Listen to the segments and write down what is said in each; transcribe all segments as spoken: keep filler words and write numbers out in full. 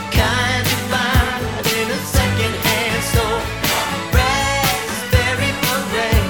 kind you find in a second-hand store. Raspberry beret.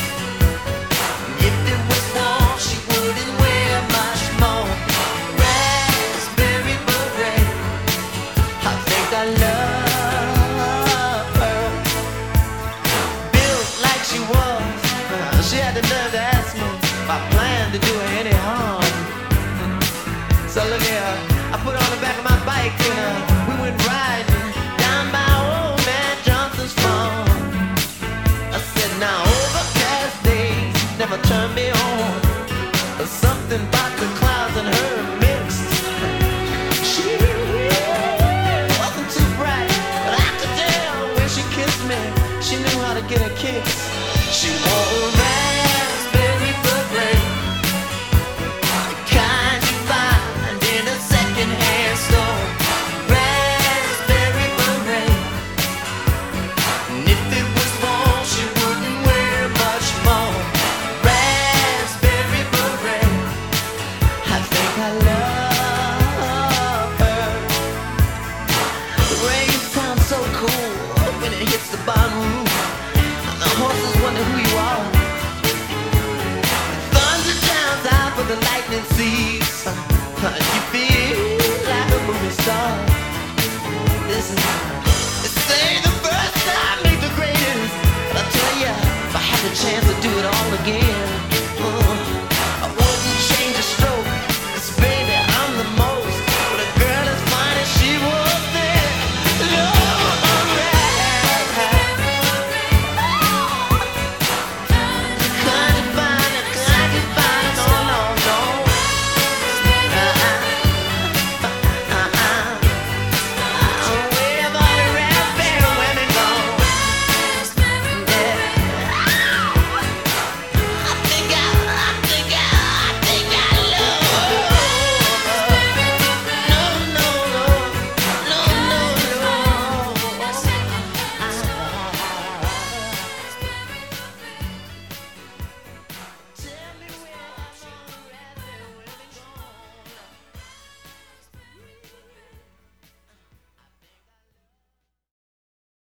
If it was warm, she wouldn't wear much more. Raspberry beret. I think I love her. Built like she was, she had the nerve to ask me if I planned to do her any harm. So look here, I put on the back of my bike and uh, we went riding down by old man Johnson's farm. I said, now overcast days never turn me on. There's something about the clouds and her mixed. She wasn't too bright, but I could tell when she kissed me, she knew how to get a kiss. She wore a raspberry beret, the kind you find in a second-hand store. Raspberry beret. And if it was warm, she wouldn't wear much more. Raspberry beret. I think I love her. The rain sounds so cool when it hits the bottom roof. The horses wonder who you are. Thunder drowns out, but the lightning sees. You feel like a movie star. Listen, they say the first time make the greatest. But I tell ya, if I had the chance to do it all again,